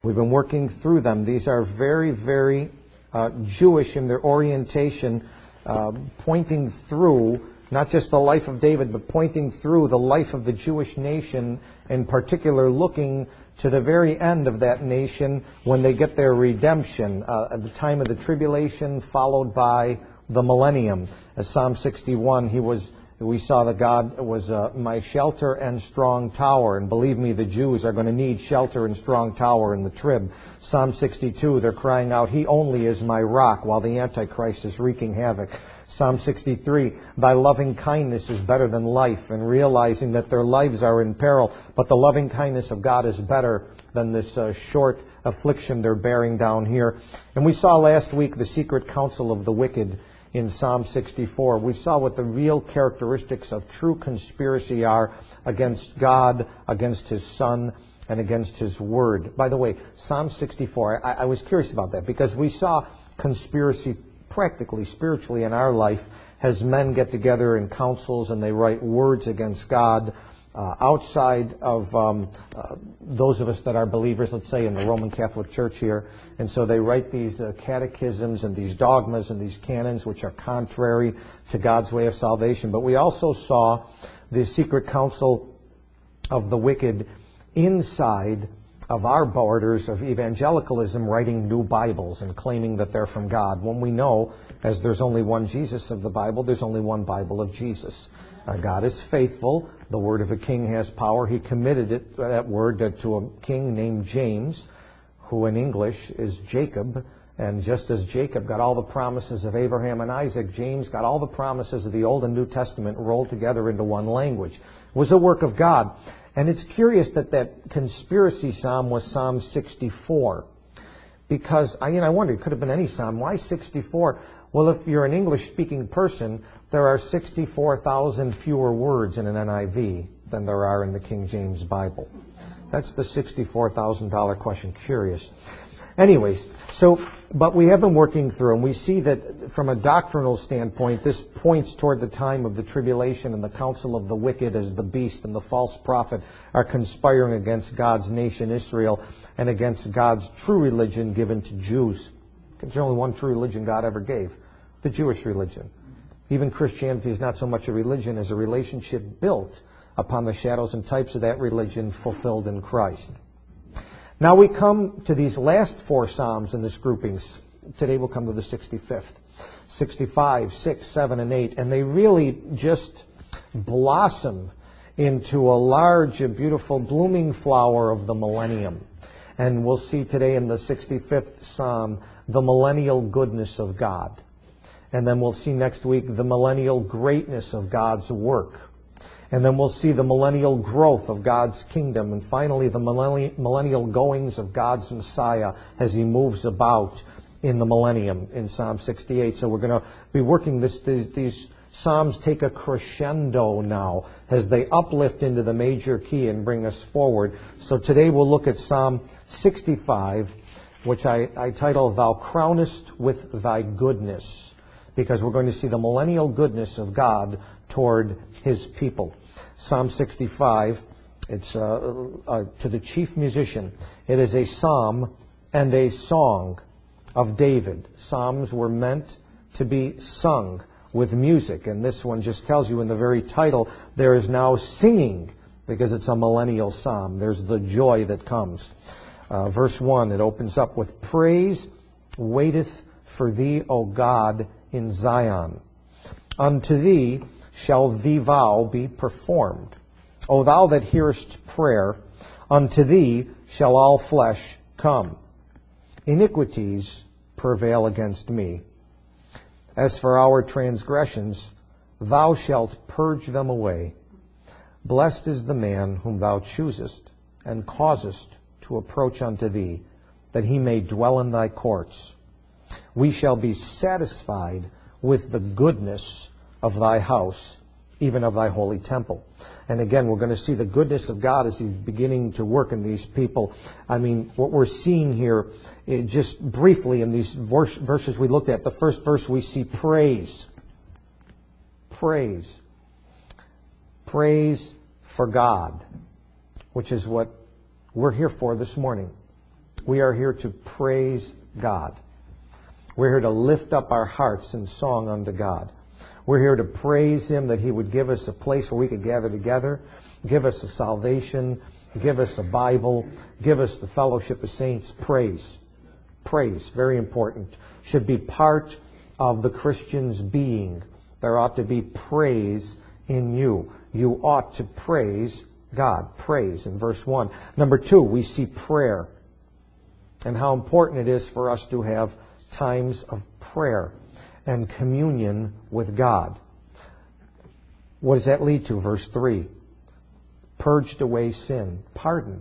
We've been working through them. These are very, very Jewish in their orientation, pointing through not just the life of David, but pointing through the life of the Jewish nation, in particular looking to the very end of that nation when they get their redemption, at the time of the tribulation, followed by the millennium. As Psalm 61, we saw that God was my shelter and strong tower. And believe me, the Jews are going to need shelter and strong tower in the trib. Psalm 62, they're crying out, He only is my rock, while the Antichrist is wreaking havoc. Psalm 63, Thy loving kindness is better than life, and realizing that their lives are in peril. But the loving kindness of God is better than this short affliction they're bearing down here. And we saw last week the secret counsel of the wicked in Psalm 64. We saw what the real characteristics of true conspiracy are against God, against His Son, and against His Word. By the way, Psalm 64, I was curious about that because we saw conspiracy practically, spiritually in our life as men get together in councils and they write words against God outside of those of us that are believers, let's say in the Roman Catholic Church here. And so they write these catechisms and these dogmas and these canons which are contrary to God's way of salvation. But we also saw the secret counsel of the wicked inside of our borders of evangelicalism, writing new Bibles and claiming that they're from God, when we know, as there's only one Jesus of the Bible, there's only one Bible of Jesus. God is faithful. The word of a king has power. He committed that word to a king named James, who in English is Jacob. And just as Jacob got all the promises of Abraham and Isaac, James got all the promises of the Old and New Testament rolled together into one language. It was a work of God. And it's curious that conspiracy psalm was Psalm 64. Because, I wonder, it could have been any psalm. Why 64? Well, if you're an English-speaking person, there are 64,000 fewer words in an NIV than there are in the King James Bible. That's the $64,000 question. Curious. Anyways, but we have been working through, and we see that from a doctrinal standpoint, this points toward the time of the tribulation and the counsel of the wicked as the beast and the false prophet are conspiring against God's nation, Israel, and against God's true religion given to Jews. There's only one true religion God ever gave, the Jewish religion. Even Christianity is not so much a religion as a relationship built upon the shadows and types of that religion fulfilled in Christ. Now we come to these last four Psalms in this groupings. Today we'll come to the 65th. 65, 6, 7, and 8. And they really just blossom into a large, beautiful, blooming flower of the millennium. And we'll see today in the 65th Psalm the millennial goodness of God. And then we'll see next week the millennial greatness of God's work. And then we'll see the millennial growth of God's kingdom. And finally, the millennial goings of God's Messiah as He moves about in the millennium in Psalm 68. So we're going to be working these Psalms take a crescendo now as they uplift into the major key and bring us forward. So today we'll look at Psalm 65, which I title, Thou Crownest with Thy Goodness, because we're going to see the millennial goodness of God toward His people. Psalm 65, it's to the chief musician. It is a psalm and a song of David. Psalms were meant to be sung with music, and this one just tells you in the very title, there is now singing, because it's a millennial psalm. There's the joy that comes. Verse 1, it opens up with, Praise waiteth for thee, O God, in Zion. Unto thee shall the vow be performed. O thou that hearest prayer, unto thee shall all flesh come. Iniquities prevail against me. As for our transgressions, thou shalt purge them away. Blessed is the man whom thou choosest, and causest to approach unto thee, that he may dwell in thy courts. We shall be satisfied with the goodness of thy house, even of thy holy temple. And again, we're going to see the goodness of God as He's beginning to work in these people. I mean, what we're seeing here, just briefly in these verses we looked at, the first verse we see praise. Praise. Praise for God, which is what we're here for this morning. We are here to praise God. We're here to lift up our hearts in song unto God. We're here to praise Him that He would give us a place where we could gather together, give us a salvation, give us a Bible, give us the fellowship of saints. Praise. Praise, very important. Should be part of the Christian's being. There ought to be praise in you. You ought to praise God. Praise in verse 1. Number 2, we see prayer and how important it is for us to have times of prayer and communion with God. What does that lead to? Verse 3. Purged away sin. Pardon.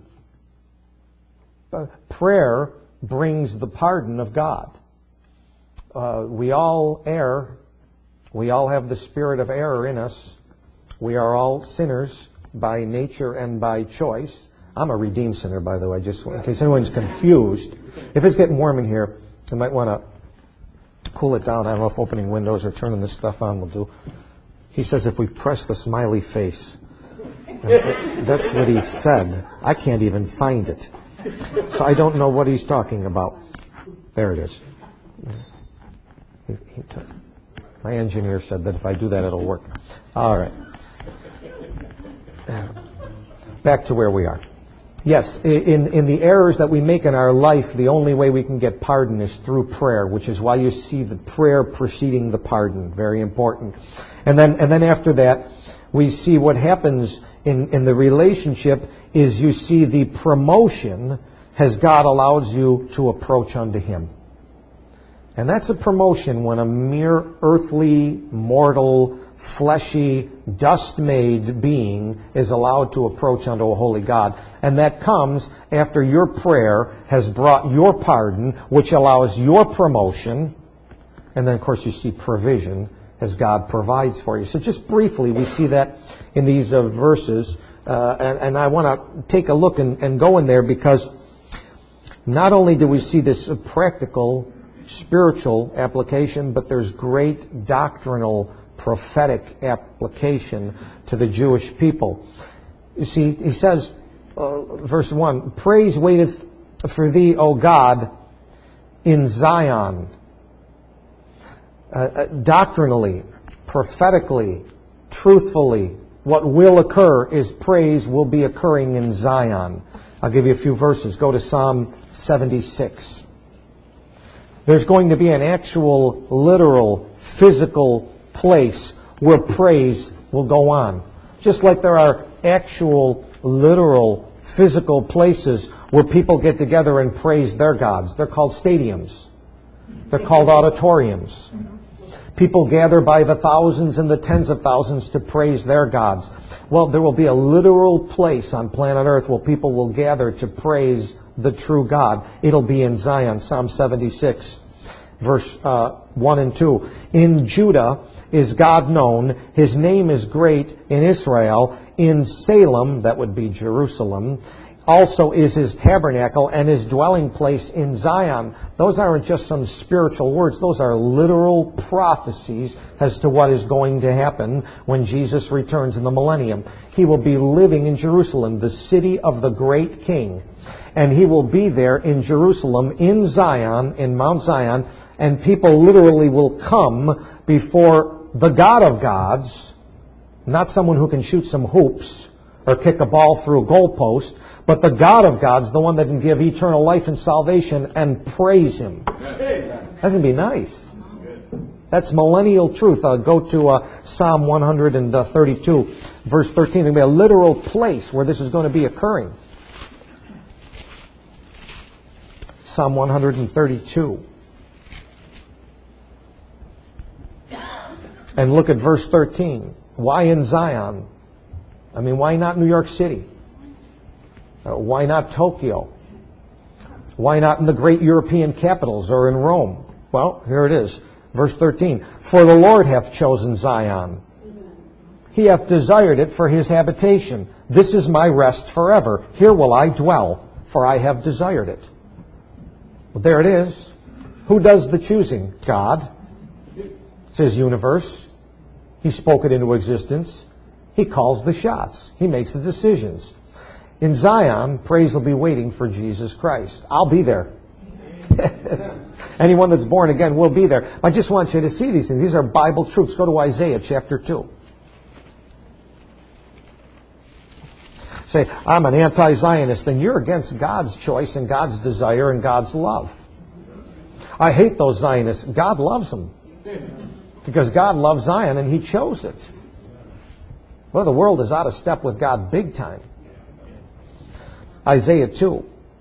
Prayer brings the pardon of God. We all err. We all have the spirit of error in us. We are all sinners by nature and by choice. I'm a redeemed sinner, by the way, just in case anyone's confused. If it's getting warm in here, you might want to cool it down. I don't know if opening windows or turning this stuff on will do. He says if we press the smiley face. And that's what he said. I can't even find it. So I don't know what he's talking about. There it is. My engineer said that if I do that, it'll work. All right. Back to where we are. Yes, in the errors that we make in our life, the only way we can get pardon is through prayer, which is why you see the prayer preceding the pardon. Very important. And then after that, we see what happens in the relationship is you see the promotion as God allows you to approach unto Him. And that's a promotion when a mere earthly, mortal, fleshy, dust-made being is allowed to approach unto a holy God. And that comes after your prayer has brought your pardon, which allows your promotion. And then, of course, you see provision as God provides for you. So just briefly, we see that in these verses. And I want to take a look and go in there because not only do we see this practical, spiritual application, but there's great doctrinal, prophetic application to the Jewish people. You see, he says, verse 1, praise waiteth for thee, O God, in Zion. Doctrinally, prophetically, truthfully, what will occur is praise will be occurring in Zion. I'll give you a few verses. Go to Psalm 76. There's going to be an actual, literal, physical place where praise will go on. Just like there are actual, literal, physical places where people get together and praise their gods. They're called stadiums. They're called auditoriums. People gather by the thousands and the tens of thousands to praise their gods. Well, there will be a literal place on planet Earth where people will gather to praise the true God. It'll be in Zion, Psalm 76, verse 1 and 2. In Judah is God known. His name is great in Israel. In Salem, that would be Jerusalem, also is His tabernacle and His dwelling place in Zion. Those aren't just some spiritual words. Those are literal prophecies as to what is going to happen when Jesus returns in the millennium. He will be living in Jerusalem, the city of the great King. And He will be there in Jerusalem, in Zion, in Mount Zion, and people literally will come before the God of gods, not someone who can shoot some hoops or kick a ball through a goalpost, but the God of gods, the one that can give eternal life and salvation, and praise Him. That's going to be nice. That's millennial truth. Go to Psalm 132, verse 13. There'll be a literal place where this is going to be occurring. Psalm 132. And look at verse 13. Why in Zion? I mean, why not New York City? Why not Tokyo? Why not in the great European capitals or in Rome? Well, here it is. Verse 13. For the Lord hath chosen Zion. He hath desired it for His habitation. This is my rest forever. Here will I dwell, for I have desired it. Well, there it is. Who does the choosing? God. It's His universe. He spoke it into existence. He calls the shots. He makes the decisions. In Zion, praise will be waiting for Jesus Christ. I'll be there. Anyone that's born again will be there. I just want you to see these things. These are Bible truths. Go to Isaiah chapter 2. Say, I'm an anti-Zionist, then you're against God's choice and God's desire and God's love. I hate those Zionists. God loves them. Because God loves Zion and He chose it. Well, the world is out of step with God big time. Isaiah 2,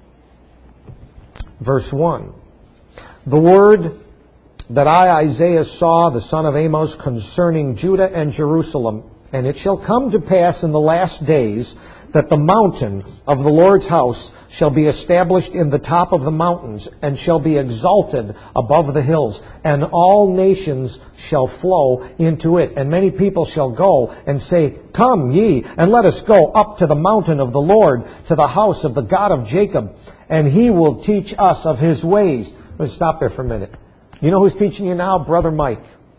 verse 1. The word that I, Isaiah, saw, the son of Amos, concerning Judah and Jerusalem. And it shall come to pass in the last days that the mountain of the Lord's house shall be established in the top of the mountains, and shall be exalted above the hills, and all nations shall flow into it. And many people shall go and say, Come ye, and let us go up to the mountain of the Lord, to the house of the God of Jacob, and He will teach us of His ways. Let's stop there for a minute. You know who's teaching you now? Brother Mike.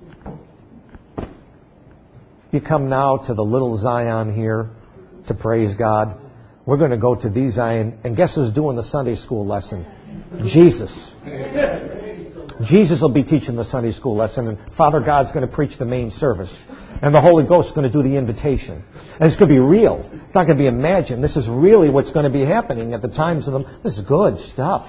You come now to the little Zion here to praise God. We're going to go to the Zion, and guess who's doing the Sunday school lesson? Jesus. Jesus will be teaching the Sunday school lesson, and Father God's going to preach the main service. And the Holy Ghost is going to do the invitation. And it's going to be real. It's not going to be imagined. This is really what's going to be happening at the times of them. This is good stuff.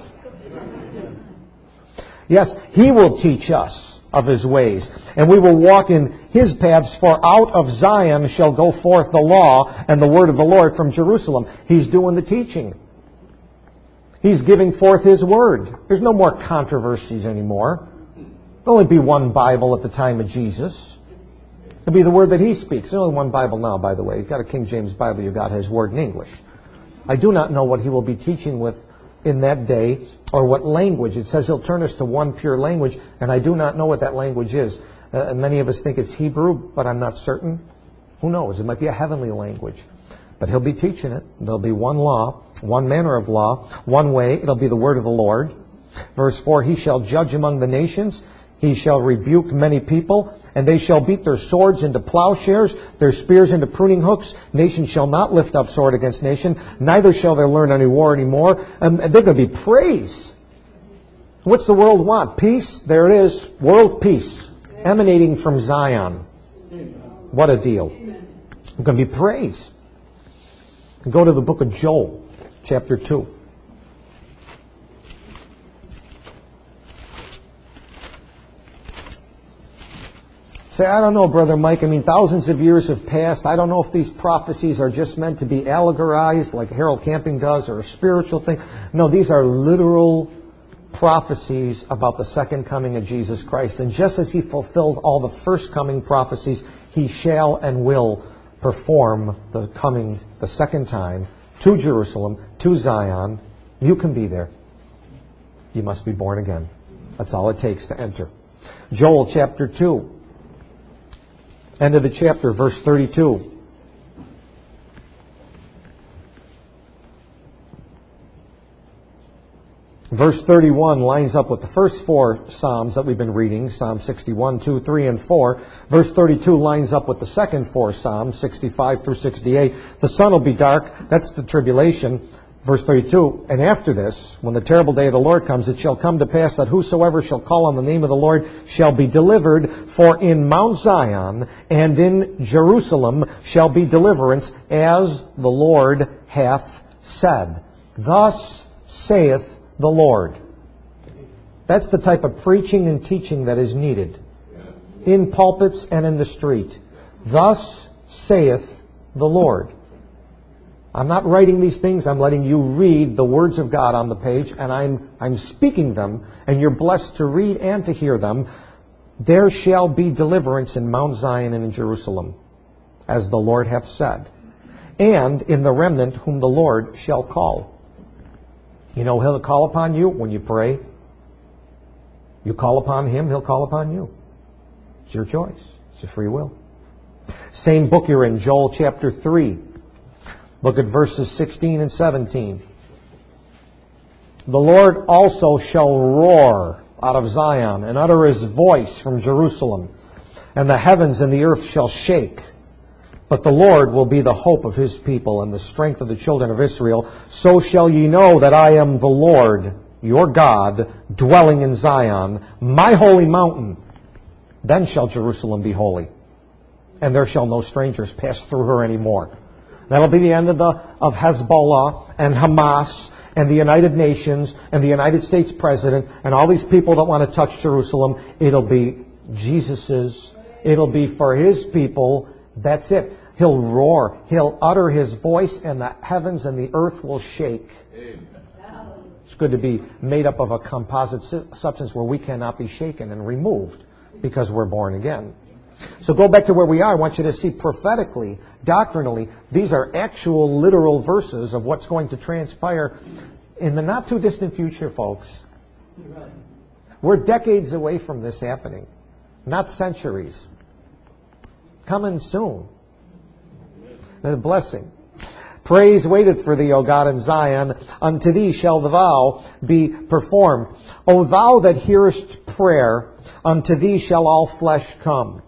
Yes, He will teach us of His ways, and we will walk in His paths, for out of Zion shall go forth the law and the word of the Lord from Jerusalem. He's doing the teaching. He's giving forth His word. There's no more controversies anymore. There'll only be one Bible at the time of Jesus. It'll be the word that He speaks. There's only one Bible now, by the way. You've got a King James Bible, you've got His word in English. I do not know what He will be teaching with in that day, or what language. It says He'll turn us to one pure language, and I do not know what that language is. Many of us think it's Hebrew, but I'm not certain. Who knows? It might be a heavenly language. But He'll be teaching it. There'll be one law, one manner of law, one way. It'll be the word of the Lord. Verse 4, He shall judge among the nations. He shall rebuke many people, and they shall beat their swords into plowshares, their spears into pruning hooks. Nation shall not lift up sword against nation, neither shall they learn any war anymore. And they're going to be praise. What's the world want? Peace? There it is. World peace. Emanating from Zion. What a deal. It's going to be praise. Go to the book of Joel, chapter 2. Say, I don't know, Brother Mike. I mean, thousands of years have passed. I don't know if these prophecies are just meant to be allegorized like Harold Camping does, or a spiritual thing. No, these are literal prophecies about the second coming of Jesus Christ. And just as He fulfilled all the first coming prophecies, He shall and will perform the coming the second time to Jerusalem, to Zion. You can be there. You must be born again. That's all it takes to enter. Joel chapter 2. End of the chapter, verse 32. Verse 31 lines up with the first four Psalms that we've been reading, Psalm 61, 2, 3, and 4. Verse 32 lines up with the second four Psalms, 65 through 68. The sun will be dark. That's the tribulation. Verse 32, and after this, when the terrible day of the Lord comes, it shall come to pass that whosoever shall call on the name of the Lord shall be delivered. For in Mount Zion and in Jerusalem shall be deliverance, as the Lord hath said. Thus saith the Lord. That's the type of preaching and teaching that is needed in pulpits and in the street. Thus saith the Lord. I'm not writing these things. I'm letting you read the words of God on the page, and I'm speaking them, and you're blessed to read and to hear them. There shall be deliverance in Mount Zion and in Jerusalem, as the Lord hath said, and in the remnant whom the Lord shall call. You know, He'll call upon you when you pray. You call upon Him, He'll call upon you. It's your choice. It's your free will. Same book you're in, Joel chapter 3. Look at verses 16 and 17. The Lord also shall roar out of Zion and utter His voice from Jerusalem, and the heavens and the earth shall shake. But the Lord will be the hope of His people and the strength of the children of Israel. So shall ye know that I am the Lord, your God, dwelling in Zion, my holy mountain. Then shall Jerusalem be holy, and there shall no strangers pass through her anymore. That'll be the end of Hezbollah and Hamas and the United Nations and the United States President and all these people that want to touch Jerusalem. It'll be Jesus's. It'll be for His people. That's it. He'll roar. He'll utter His voice, and the heavens and the earth will shake. Amen. It's good to be made up of a composite substance where we cannot be shaken and removed because we're born again. So go back to where we are. I want you to see prophetically, doctrinally, these are actual literal verses of what's going to transpire in the not too distant future, folks. We're decades away from this happening, not centuries. Coming soon. A blessing. Praise waiteth for thee, O God, in Zion. Unto thee shall the vow be performed. O thou that hearest prayer, unto thee shall all flesh come.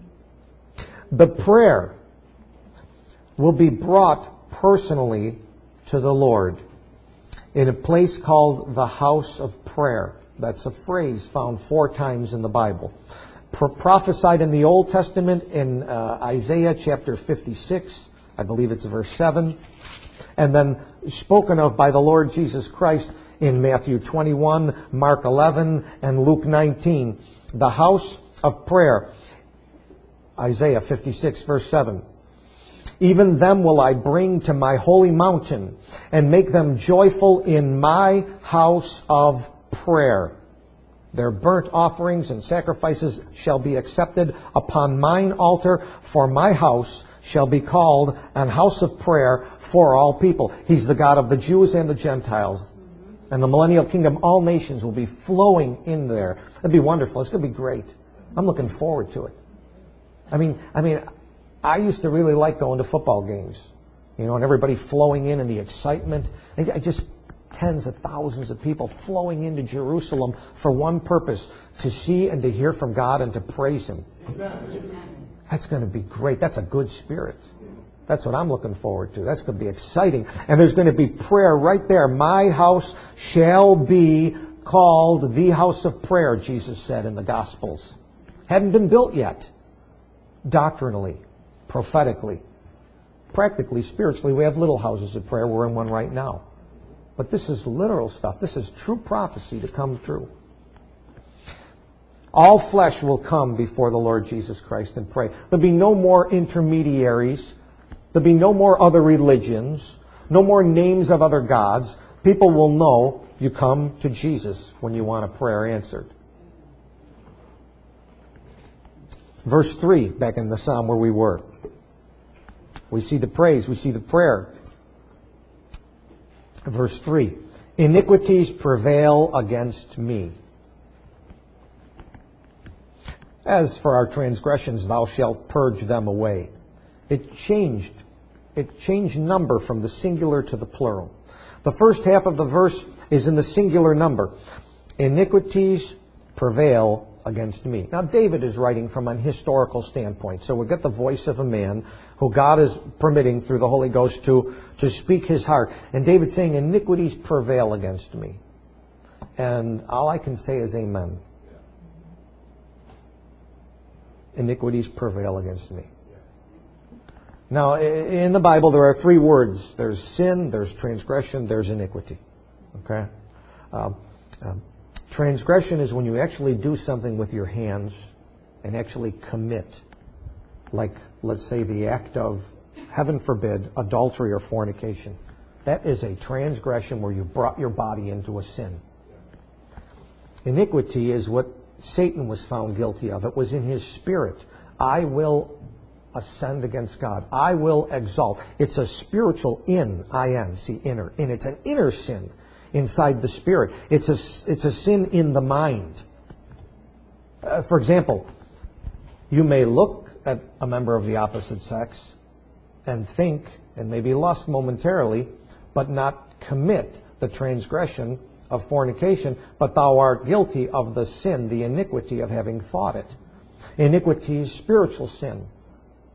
The prayer will be brought personally to the Lord in a place called the house of prayer. That's a phrase found 4 times in the Bible. Prophesied in the Old Testament in Isaiah chapter 56, I believe it's verse 7, and then spoken of by the Lord Jesus Christ in Matthew 21, Mark 11, and Luke 19. The house of prayer. Isaiah 56, verse 7. Even them will I bring to my holy mountain, and make them joyful in my house of prayer. Their burnt offerings and sacrifices shall be accepted upon mine altar, for my house shall be called an house of prayer for all people. He's the God of the Jews and the Gentiles. And the millennial kingdom, all nations will be flowing in there. It'll be wonderful. It's going to be great. I'm looking forward to it. I mean, I used to really like going to football games, and everybody flowing in and the excitement. I just tens of thousands of people flowing into Jerusalem for one purpose, to see and to hear from God and to praise Him. That's going to be great. That's a good spirit. That's what I'm looking forward to. That's going to be exciting. And there's going to be prayer right there. My house shall be called the house of prayer, Jesus said in the Gospels. Hadn't been built yet. Doctrinally, prophetically, practically, spiritually, we have little houses of prayer. We're in one right now. But this is literal stuff. This is true prophecy to come true. All flesh will come before the Lord Jesus Christ and pray. There'll be no more intermediaries. There'll be no more other religions. No more names of other gods. People will know you come to Jesus when you want a prayer answered. Verse 3, back in the psalm where we were. We see the praise. We see the prayer. Verse 3. Iniquities prevail against me. As for our transgressions, thou shalt purge them away. It changed number from the singular to the plural. The first half of the verse is in the singular number. Iniquities prevail against me. Now, David is writing from an historical standpoint. So we get the voice of a man who God is permitting through the Holy Ghost to speak his heart. And David's saying, iniquities prevail against me. And all I can say is amen. Iniquities prevail against me. Now, in the Bible, there are 3 words. There's sin, there's transgression, there's iniquity. Okay? Transgression is when you actually do something with your hands and actually commit. Like, let's say, the act of, heaven forbid, adultery or fornication. That is a transgression where you brought your body into a sin. Iniquity is what Satan was found guilty of. It was in his spirit. I will ascend against God. I will exalt. It's a spiritual in, see, inner. And it's an inner sin inside the spirit. It's a sin in the mind. For example, you may look at a member of the opposite sex and think and maybe lust momentarily, but not commit the transgression of fornication, but thou art guilty of the sin, the iniquity of having thought it. Iniquity is spiritual sin.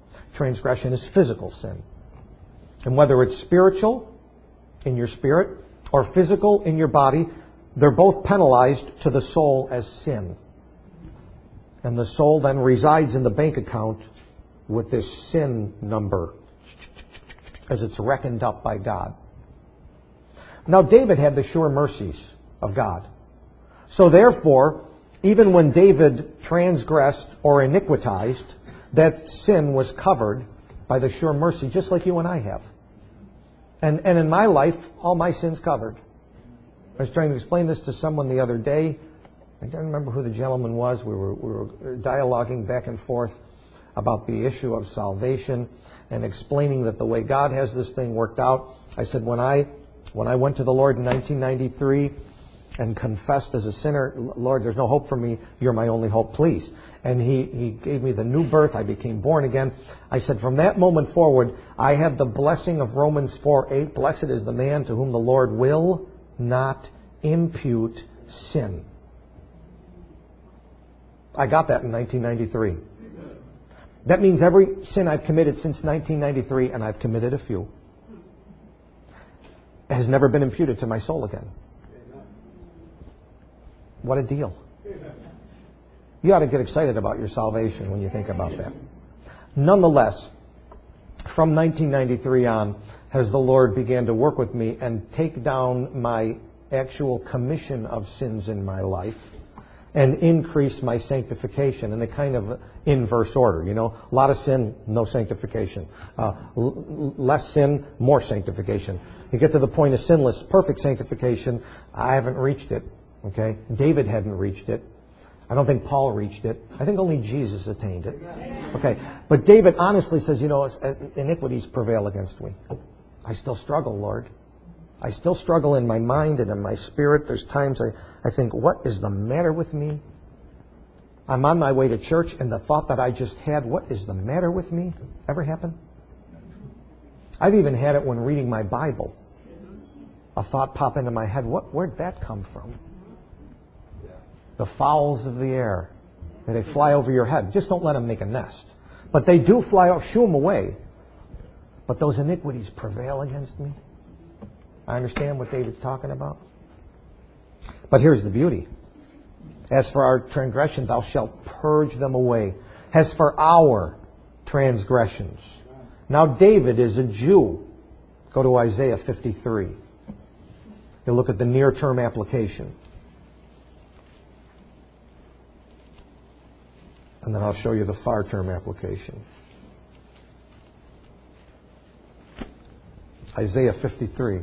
Transgression is physical sin. And whether it's spiritual, in your spirit, or physical, in your body, they're both penalized to the soul as sin. And the soul then resides in the bank account with this sin number as it's reckoned up by God. Now, David had the sure mercies of God. So therefore, even when David transgressed or iniquitized, that sin was covered by the sure mercy, just like you and I have. And in my life, all my sins covered. I was trying to explain this to someone the other day. I don't remember who the gentleman was. We were dialoguing back and forth about the issue of salvation and explaining that the way God has this thing worked out. I said, when I went to the Lord in 1993 and confessed as a sinner, Lord, there's no hope for me. You're my only hope, please. And He gave me the new birth. I became born again. I said, from that moment forward, I had the blessing of Romans 4:8. Blessed is the man to whom the Lord will not impute sin. I got that in 1993. That means every sin I've committed since 1993, and I've committed a few, has never been imputed to my soul again. What a deal. You ought to get excited about your salvation when you think about that. Nonetheless, from 1993 on, as the Lord began to work with me and take down my actual commission of sins in my life and increase my sanctification in the kind of inverse order. You know, a lot of sin, no sanctification. Less sin, more sanctification. You get to the point of sinless, perfect sanctification. I haven't reached it. Okay? David hadn't reached it. I don't think Paul reached it. I think only Jesus attained it. Okay. But David honestly says, you know, iniquities prevail against me. I still struggle, Lord. I still struggle in my mind and in my spirit. There's times I think, what is the matter with me? I'm on my way to church and the thought that I just had, what is the matter with me? Ever happen? I've even had it when reading my Bible. A thought pop into my head, where'd that come from? The fowls of the air. They fly over your head. Just don't let them make a nest. But they do fly off. Shoo them away. But those iniquities prevail against me. I understand what David's talking about. But here's the beauty. As for our transgressions, thou shalt purge them away. As for our transgressions. Now David is a Jew. Go to Isaiah 53. You'll look at the near-term application. And then I'll show you the far-term application. Isaiah 53.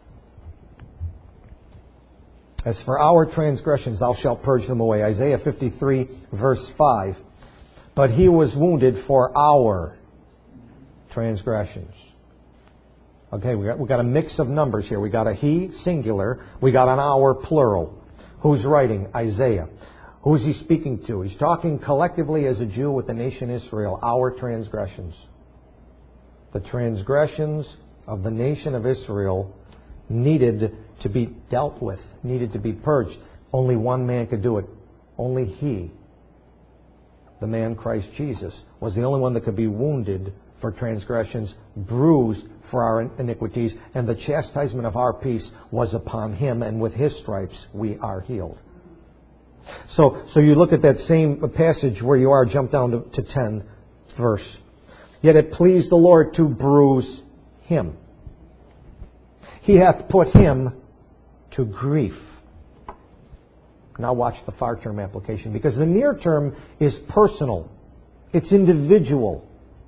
As for our transgressions, thou shalt purge them away. Isaiah 53, verse 5. But He was wounded for our transgressions. Okay, we got a mix of numbers here. We got a He, singular. We got an our, plural. Who's writing? Isaiah. Who's he speaking to? He's talking collectively as a Jew with the nation Israel. Our transgressions. The transgressions of the nation of Israel needed to be dealt with, needed to be purged. Only one man could do it. Only He, the man Christ Jesus, was the only one that could be wounded for transgressions, bruised for our iniquities, and the chastisement of our peace was upon Him, and with His stripes we are healed. So you look at that same passage where you are, jump down to 10 verse. Yet it pleased the Lord to bruise Him. He hath put Him to grief. Now watch the far term application, because the near term is personal. It's individual.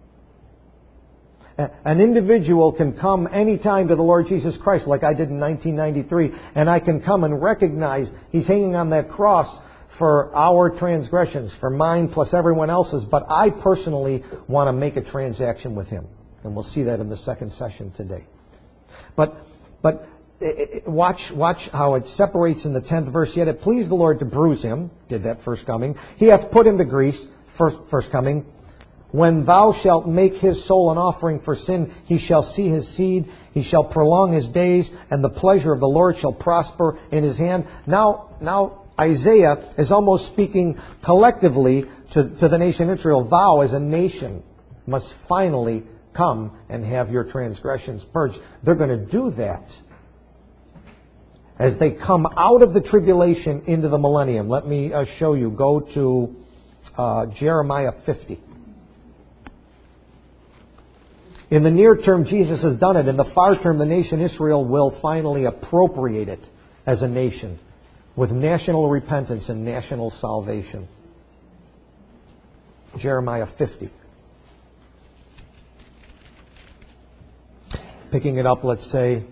An individual can come anytime to the Lord Jesus Christ, like I did in 1993, and I can come and recognize He's hanging on that cross for our transgressions, for mine plus everyone else's, but I personally want to make a transaction with Him. And we'll see that in the second session today. But watch how it separates in the 10th verse. Yet it pleased the Lord to bruise Him, did that first coming. He hath put Him to grief, first coming. When thou shalt make His soul an offering for sin, He shall see His seed, He shall prolong His days, and the pleasure of the Lord shall prosper in His hand. Now Isaiah is almost speaking collectively to the nation Israel. Thou as a nation. must finally come and have your transgressions purged. They're going to do that as they come out of the tribulation into the millennium. Let me show you. Go to Jeremiah 50. In the near term, Jesus has done it. In the far term, the nation Israel will finally appropriate it as a nation with national repentance and national salvation. Jeremiah 50. Picking it up, let's say,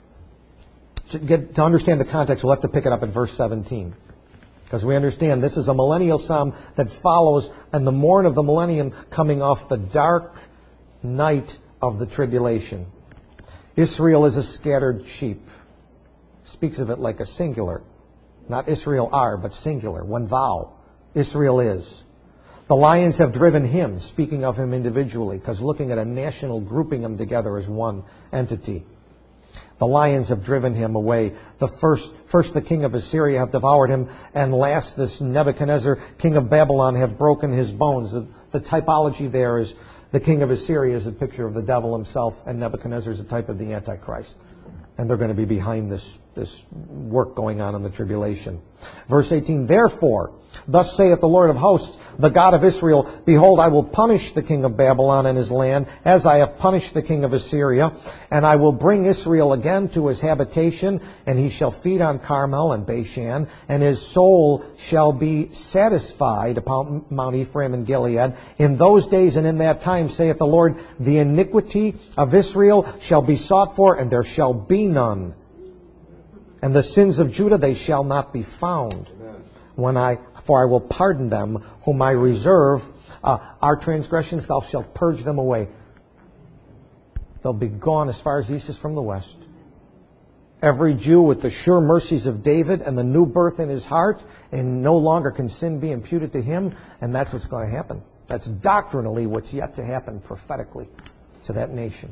to understand the context, we'll have to pick it up at verse 17. Because we understand this is a millennial psalm that follows on the morn of the millennium, coming off the dark night of the tribulation. Israel is a scattered sheep. Speaks of it like a singular. Not Israel are, but singular. One thou. Israel is. The lions have driven him, speaking of him individually, because looking at a national, grouping them together as one entity. The lions have driven him away. First the king of Assyria have devoured him, and last this Nebuchadnezzar, king of Babylon, have broken his bones. The typology there is the king of Assyria is a picture of the devil himself, and Nebuchadnezzar is a type of the Antichrist. And they're going to be behind this work going on in the tribulation. Verse 18, therefore, thus saith the Lord of hosts, the God of Israel, behold, I will punish the king of Babylon and his land, as I have punished the king of Assyria, and I will bring Israel again to his habitation, and he shall feed on Carmel and Bashan, and his soul shall be satisfied upon Mount Ephraim and Gilead. In those days and in that time, saith the Lord, the iniquity of Israel shall be sought for, and there shall be none. And the sins of Judah, they shall not be found. For I will pardon them whom I reserve. Our transgressions, thou shalt purge them away. They'll be gone as far as the east is from the west. Every Jew with the sure mercies of David and the new birth in his heart, and no longer can sin be imputed to him. And that's what's going to happen. That's doctrinally what's yet to happen prophetically to that nation.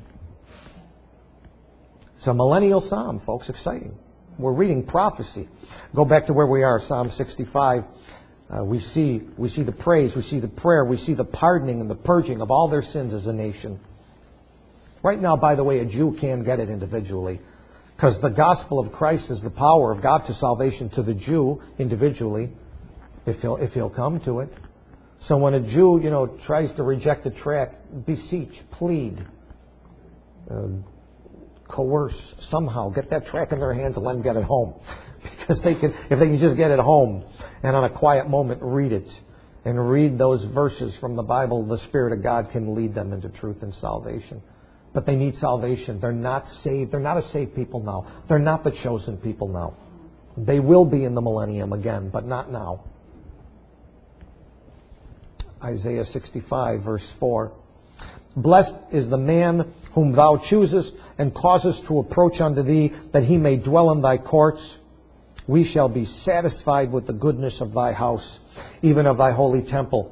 It's a millennial psalm, folks. Exciting. We're reading prophecy. Go back to where we are, Psalm 65. We see the praise, we see the prayer, we see the pardoning and the purging of all their sins as a nation. Right now, by the way, a Jew can get it individually, because the gospel of Christ is the power of God to salvation to the Jew individually, if he'll come to it. So when a Jew, tries to reject a tract, beseech, plead, coerce, somehow get that tract in their hands and let them get it home. Because if they can just get it home and on a quiet moment read it and read those verses from the Bible, the Spirit of God can lead them into truth and salvation. But they need salvation. They're not saved. They're not a saved people now. They're not the chosen people now. They will be in the millennium again, but not now. Isaiah 65, verse 4. Blessed is the man whom thou choosest and causest to approach unto thee, that he may dwell in thy courts. We shall be satisfied with the goodness of thy house, even of thy holy temple.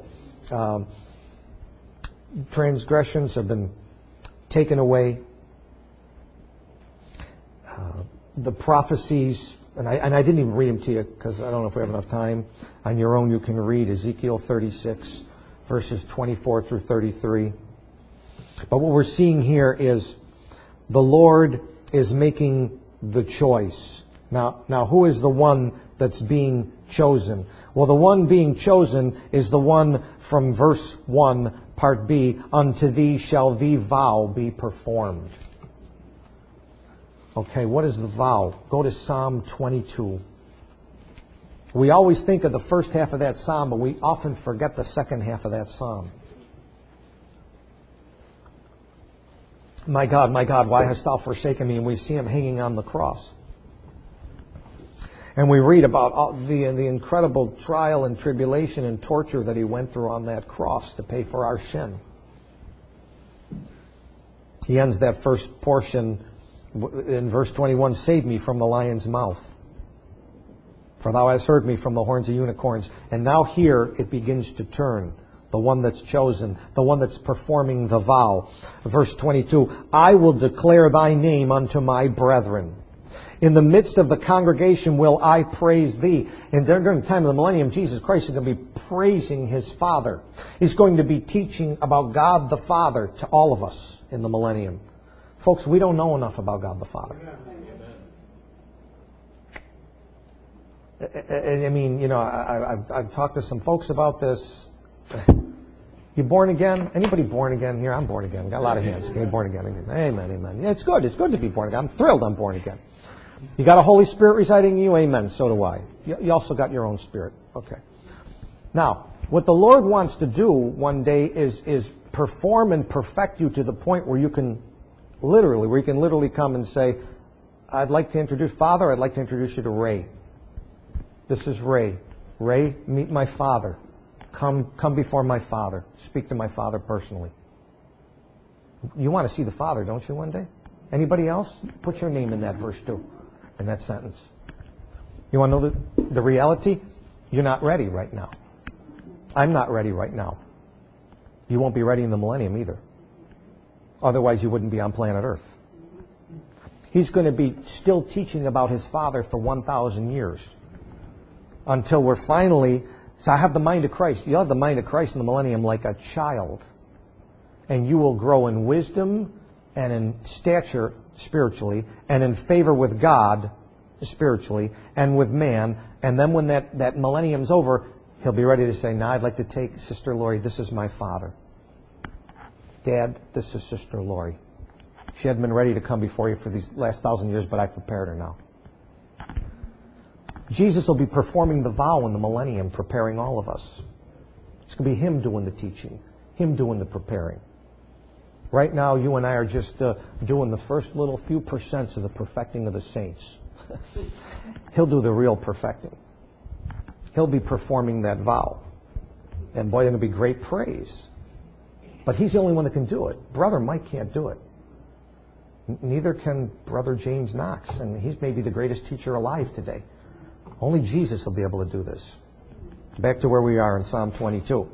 Transgressions have been taken away. The prophecies, and I didn't even read them to you because I don't know if we have enough time. On your own you can read Ezekiel 36, verses 24 through 33. But what we're seeing here is the Lord is making the choice. Now, who is the one that's being chosen? Well, the one being chosen is the one from verse 1, part B. Unto thee shall the vow be performed. Okay, what is the vow? Go to Psalm 22. We always think of the first half of that psalm, but we often forget the second half of that psalm. My God, why hast thou forsaken me? And we see him hanging on the cross. And we read about the incredible trial and tribulation and torture that he went through on that cross to pay for our sin. He ends that first portion in verse 21, save me from the lion's mouth. For thou hast heard me from the horns of unicorns. And now here it begins to turn. The one that's chosen, the one that's performing the vow. Verse 22, I will declare thy name unto my brethren. In the midst of the congregation will I praise thee. And during the time of the millennium, Jesus Christ is going to be praising his Father. He's going to be teaching about God the Father to all of us in the millennium. Folks, we don't know enough about God the Father. I mean, you know, I've talked to some folks about this. You born again? Anybody born again here? I'm born again. Got a lot of hands. Okay, born again. Amen, amen. Yeah, it's good. It's good to be born again. I'm thrilled I'm born again. You got a Holy Spirit residing in you? Amen. So do I. You also got your own spirit. Okay. Now, what the Lord wants to do one day is perform and perfect you to the point where you can literally come and say, I'd like to introduce, Father, I'd like to introduce you to Ray. This is Ray. Ray, meet my Father. Come before my Father. Speak to my Father personally. You want to see the Father, don't you, one day? Anybody else? Put your name in that verse too, in that sentence. You want to know the reality? You're not ready right now. I'm not ready right now. You won't be ready in the millennium either. Otherwise, you wouldn't be on planet Earth. He's going to be still teaching about his Father for 1,000 years. Until we're finally... So I have the mind of Christ. You'll have the mind of Christ in the millennium like a child. And you will grow in wisdom and in stature spiritually and in favor with God spiritually and with man. And then when that millennium's over, he'll be ready to say, now I'd like to take Sister Lori. This is my Father. Dad, this is Sister Lori. She hadn't been ready to come before you for these last 1,000 years, but I prepared her now. Jesus will be performing the vow in the millennium, preparing all of us. It's going to be him doing the teaching, him doing the preparing. Right now, you and I are just doing the first little few percents of the perfecting of the saints. He'll do the real perfecting. He'll be performing that vow. And boy, there's going to be great praise. But he's the only one that can do it. Brother Mike can't do it. Neither can Brother James Knox. And he's maybe the greatest teacher alive today. Only Jesus will be able to do this. Back to where we are in Psalm 22.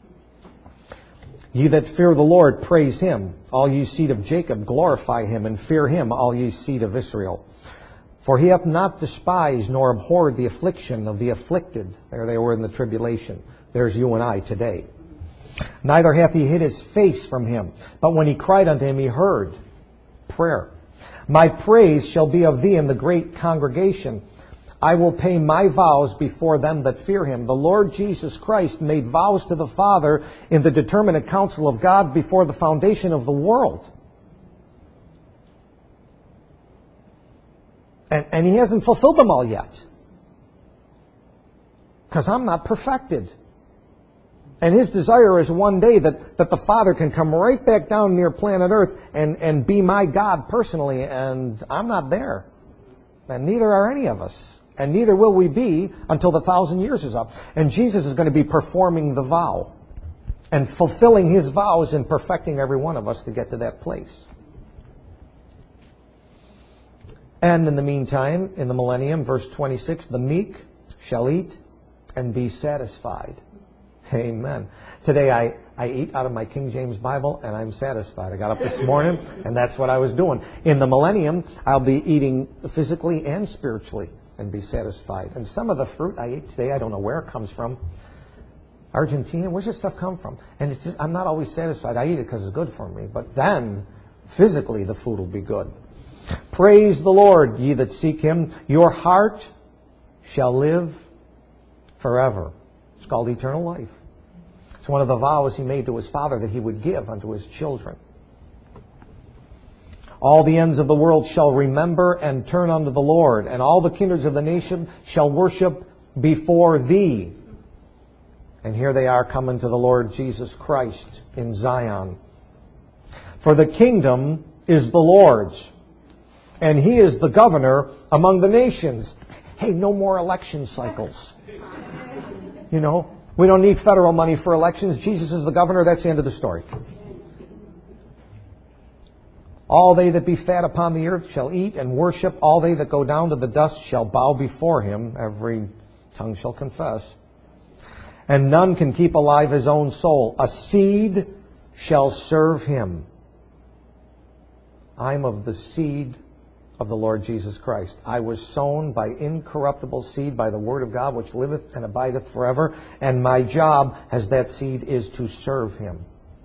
Ye that fear the Lord, praise him. All ye seed of Jacob, glorify him, and fear him, all ye seed of Israel. For he hath not despised nor abhorred the affliction of the afflicted. There they were in the tribulation. There's you and I today. Neither hath he hid his face from him. But when he cried unto him, he heard. Prayer. My praise shall be of thee in the great congregation. I will pay my vows before them that fear him. The Lord Jesus Christ made vows to the Father in the determinate counsel of God before the foundation of the world. And he hasn't fulfilled them all yet. Because I'm not perfected. And his desire is one day that the Father can come right back down near planet Earth and be my God personally. And I'm not there. And neither are any of us. And neither will we be until the 1,000 years is up. And Jesus is going to be performing the vow and fulfilling his vows and perfecting every one of us to get to that place. And in the meantime, in the millennium, verse 26, the meek shall eat and be satisfied. Amen. Today I eat out of my King James Bible and I'm satisfied. I got up this morning and that's what I was doing. In the millennium, I'll be eating physically and spiritually and be satisfied. And some of the fruit I ate today, I don't know where it comes from. Argentina, where's this stuff come from? And it's just, I'm not always satisfied. I eat it because it's good for me. But then, physically, the food will be good. Praise the Lord, ye that seek him. Your heart shall live forever. It's called eternal life. It's one of the vows he made to his Father that he would give unto his children. All the ends of the world shall remember and turn unto the Lord, and all the kindreds of the nation shall worship before thee. And here they are coming to the Lord Jesus Christ in Zion. For the kingdom is the Lord's, and he is the governor among the nations. Hey, no more election cycles. You know, we don't need federal money for elections. Jesus is the governor. That's the end of the story. All they that be fat upon the earth shall eat and worship. All they that go down to the dust shall bow before him. Every tongue shall confess. And none can keep alive his own soul. A seed shall serve him. I'm of the seed of the Lord Jesus Christ. I was sown by incorruptible seed, by the word of God, which liveth and abideth forever. And my job as that seed is to serve Him.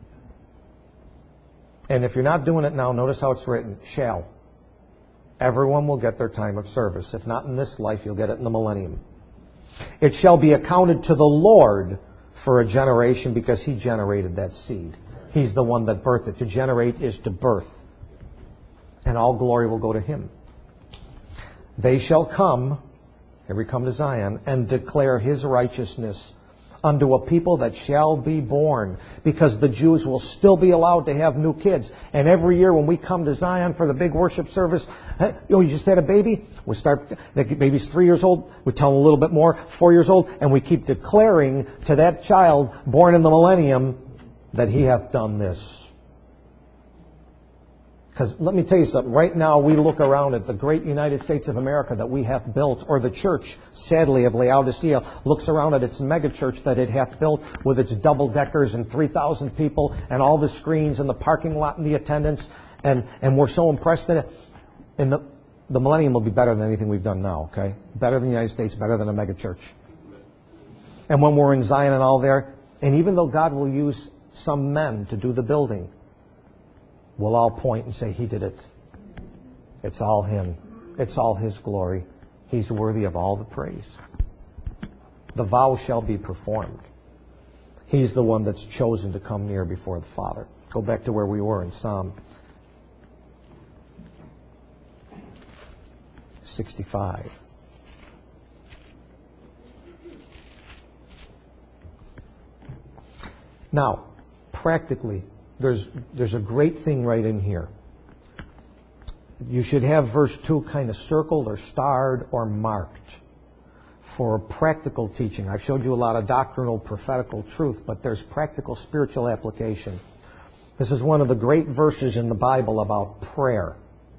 And if you're not doing it now, notice how it's written, shall. Everyone will get their time of service. If not in this life, you'll get it in the millennium. It shall be accounted to the Lord for a generation, because He generated that seed. He's the one that birthed it. To generate is to birth. And all glory will go to Him. They shall come, here we come to Zion, and declare His righteousness unto a people that shall be born. Because the Jews will still be allowed to have new kids. And every year when we come to Zion for the big worship service, you just had a baby? We start, the baby's 3 years old. We tell them a little bit more, 4 years old. And we keep declaring to that child born in the millennium that He hath done this. Because let me tell you something. Right now we look around at the great United States of America that we hath built, or the church, sadly, of Laodicea, looks around at its megachurch that it hath built with its double-deckers and 3,000 people and all the screens and the parking lot and the attendance. And we're so impressed in it. And the millennium will be better than anything we've done now, okay? Better than the United States, better than a megachurch. And when we're in Zion and all there, and even though God will use some men to do the building, we'll all point and say, He did it. It's all Him. It's all His glory. He's worthy of all the praise. The vow shall be performed. He's the one that's chosen to come near before the Father. Go back to where we were in Psalm 65. Now, practically, there's a great thing right in here. You should have verse 2 kind of circled or starred or marked for practical teaching. I've showed you a lot of doctrinal, prophetical truth, but there's practical spiritual application. This is one of the great verses in the Bible about prayer.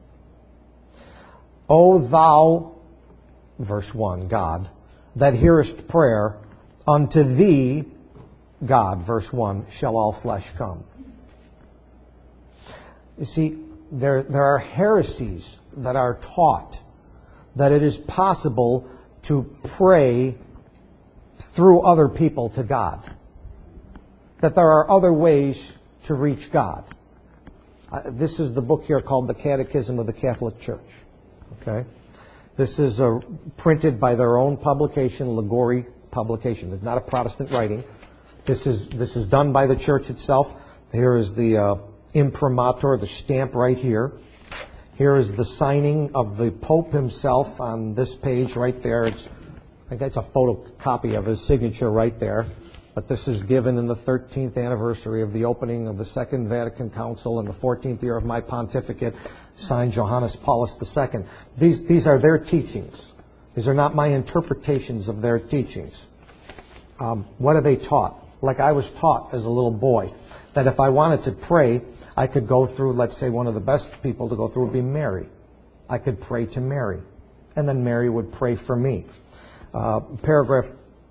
O thou, verse 1, God, that hearest prayer, unto Thee, God, verse 1, shall all flesh come. You see, there are heresies that are taught that it is possible to pray through other people to God. That there are other ways to reach God. This is the book here called The Catechism of the Catholic Church. Okay? This is printed by their own publication, Ligori publication. It's not a Protestant writing. This is done by the church itself. Here is the imprimatur, the stamp right here. Here is the signing of the Pope himself on this page right there. I think that's a photocopy of his signature right there. But this is given in the 13th anniversary of the opening of the Second Vatican Council and the 14th year of my pontificate, signed Johannes Paulus II. These are their teachings. These are not my interpretations of their teachings. What are they taught? Like I was taught as a little boy, that if I wanted to pray, I could go through, let's say one of the best people to go through would be Mary. I could pray to Mary. And then Mary would pray for me. Paragraph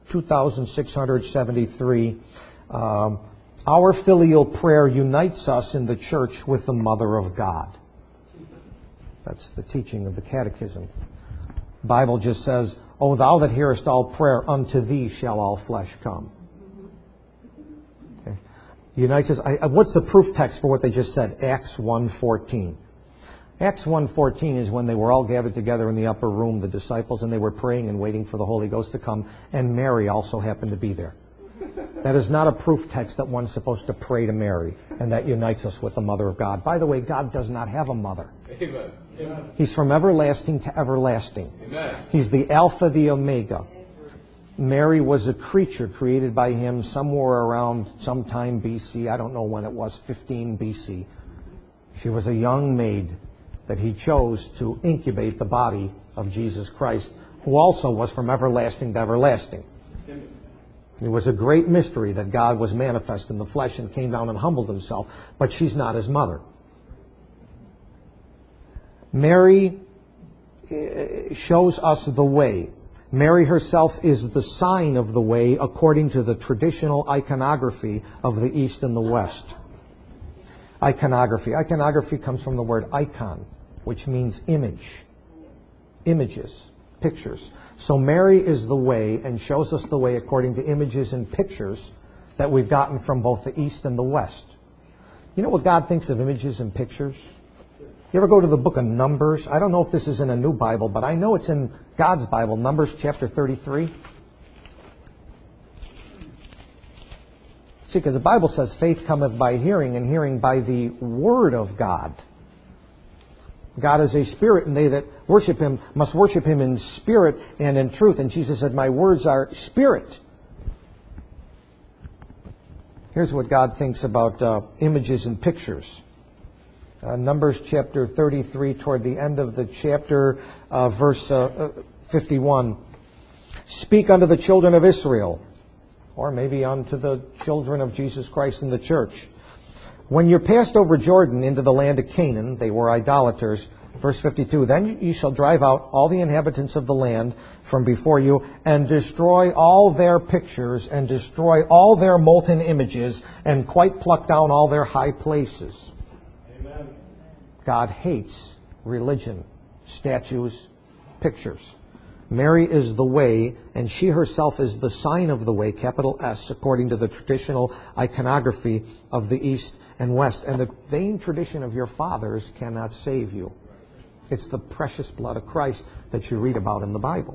2673. Our filial prayer unites us in the church with the Mother of God. That's the teaching of the Catechism. The Bible just says, O thou that hearest all prayer, unto Thee shall all flesh come. Okay. Unites us. What's the proof text for what they just said? Acts 1:14. Acts 1:14 is when they were all gathered together in the upper room, the disciples, and they were praying and waiting for the Holy Ghost to come, and Mary also happened to be there. That is not a proof text that one's supposed to pray to Mary, and that unites us with the Mother of God. By the way, God does not have a mother. Amen. He's from everlasting to everlasting. Amen. He's the Alpha, the Omega. Mary was a creature created by Him somewhere around sometime BC. I don't know when it was, 15 BC. She was a young maid that He chose to incubate the body of Jesus Christ, who also was from everlasting to everlasting. It was a great mystery that God was manifest in the flesh and came down and humbled Himself, but she's not His mother. Mary shows us the way. Mary herself is the sign of the way according to the traditional iconography of the East and the West. Iconography. Iconography comes from the word icon. which means image. Images, pictures. So Mary is the way and shows us the way according to images and pictures that we've gotten from both the East and the West. You know what God thinks of images and pictures? You ever go to the book of Numbers? I don't know if this is in a new Bible, but I know it's in God's Bible, Numbers chapter 33. See, because the Bible says faith cometh by hearing, and hearing by the Word of God. God is a spirit, and they that worship Him must worship Him in spirit and in truth. And Jesus said, my words are spirit. Here's what God thinks about images and pictures. Numbers chapter 33, toward the end of the chapter, verse 51. Speak unto the children of Israel, or maybe unto the children of Jesus Christ in the church. When you're passed over Jordan into the land of Canaan, they were idolaters. Verse 52, then you shall drive out all the inhabitants of the land from before you, and destroy all their pictures, and destroy all their molten images, and quite pluck down all their high places. Amen. God hates religion, statues, pictures. Mary is the way, and she herself is the sign of the way, capital S, according to the traditional iconography of the East and West. And the vain tradition of your fathers cannot save you. It's the precious blood of Christ that you read about in the Bible.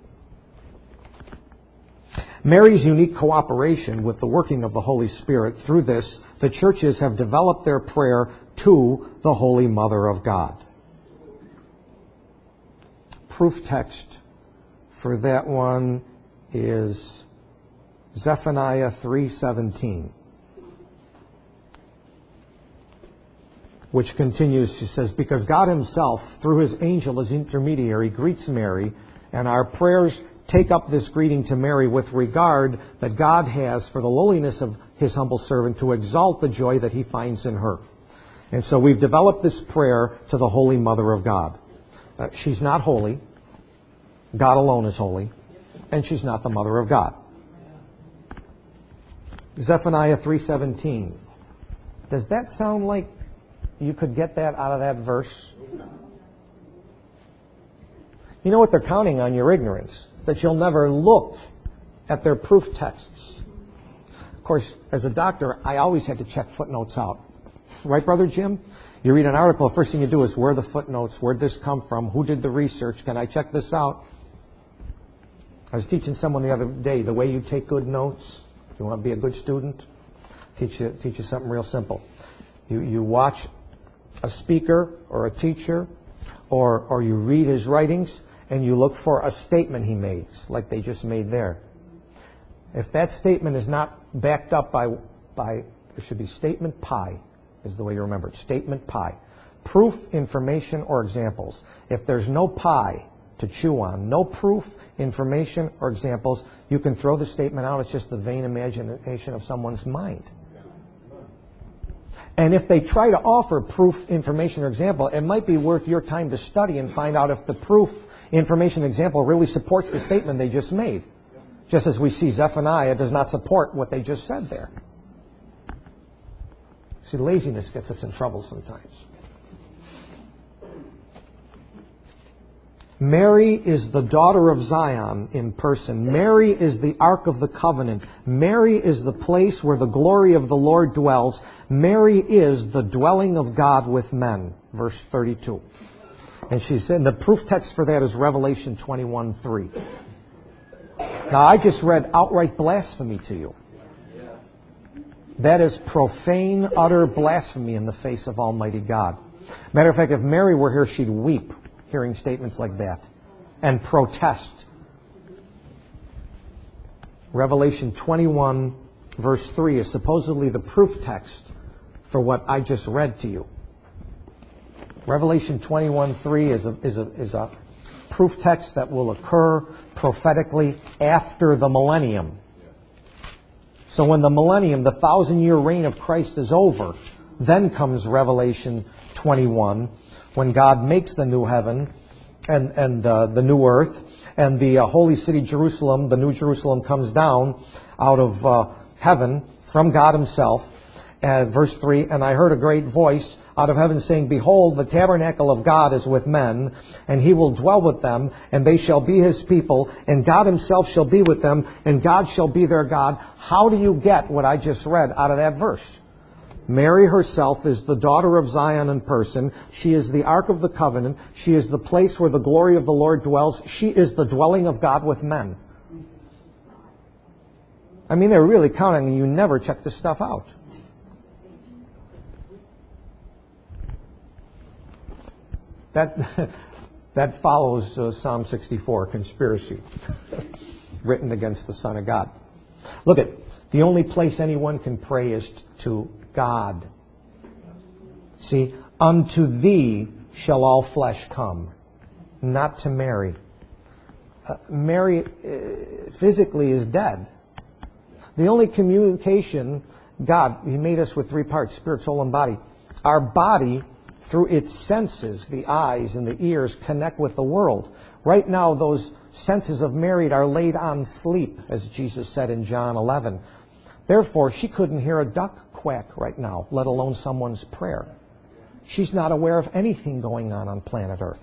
Mary's unique cooperation with the working of the Holy Spirit, through this, the churches have developed their prayer to the Holy Mother of God. Proof text for that one is Zephaniah 3:17, which continues, she says, because God Himself, through His angel as intermediary, greets Mary, and our prayers take up this greeting to Mary with regard that God has for the lowliness of His humble servant, to exalt the joy that He finds in her. And so we've developed this prayer to the Holy Mother of God. She's not holy. God alone is holy. And she's not the Mother of God. Zephaniah 3:17. Does that sound like you could get that out of that verse? You know what they're counting on? Your ignorance. That you'll never look at their proof texts. Of course, as a doctor, I always had to check footnotes out. Right, Brother Jim? You read an article, the first thing you do is, where are the footnotes? Where'd this come from? Who did the research? Can I check this out? I was teaching someone the other day, the way you take good notes. You want to be a good student? Teach you something real simple. You watch a speaker or a teacher, or you read his writings, and you look for a statement he makes, like they just made there. If that statement is not backed up by there should be statement pi, is the way you remember it. Statement pi. Proof, information, or examples. If there's no pi to chew on, no proof, information, or examples, you can throw the statement out. It's just the vain imagination of someone's mind. And if they try to offer proof, information, or example, it might be worth your time to study and find out if the proof, information, example really supports the statement they just made. Just as we see Zephaniah does not support what they just said there. See, laziness gets us in trouble sometimes. Mary is the daughter of Zion in person. Mary is the Ark of the Covenant. Mary is the place where the glory of the Lord dwells. Mary is the dwelling of God with men. Verse 32. And she said, the proof text for that is Revelation 21:3. Now, I just read outright blasphemy to you. That is profane, utter blasphemy in the face of Almighty God. Matter of fact, if Mary were here, she'd weep hearing statements like that and protest. Revelation 21, verse 3 is supposedly the proof text for what I just read to you. Revelation 21:3 is a proof text that will occur prophetically after the millennium. So when the millennium, the 1,000-year reign of Christ is over, then comes Revelation 21, when God makes the new heaven and the new earth, and the holy city Jerusalem, the new Jerusalem, comes down out of heaven from God Himself. Verse 3, and I heard a great voice out of heaven, saying, Behold, the tabernacle of God is with men, and He will dwell with them, and they shall be His people, and God Himself shall be with them, and God shall be their God. How do you get what I just read out of that verse? Mary herself is the daughter of Zion in person. She is the Ark of the Covenant. She is the place where the glory of the Lord dwells. She is the dwelling of God with men. I mean, they're really counting, and you never check this stuff out. That follows Psalm 64, conspiracy, written against the Son of God. Look at, the only place anyone can pray is to God. See, unto thee shall all flesh come, not to Mary. Mary physically is dead. The only communication, God, He made us with three parts, spirit, soul, and body. Our body, through its senses, the eyes and the ears, connect with the world. Right now, those senses of Mary are laid on sleep, as Jesus said in John 11. Therefore, she couldn't hear a duck quack right now, let alone someone's prayer. She's not aware of anything going on planet Earth.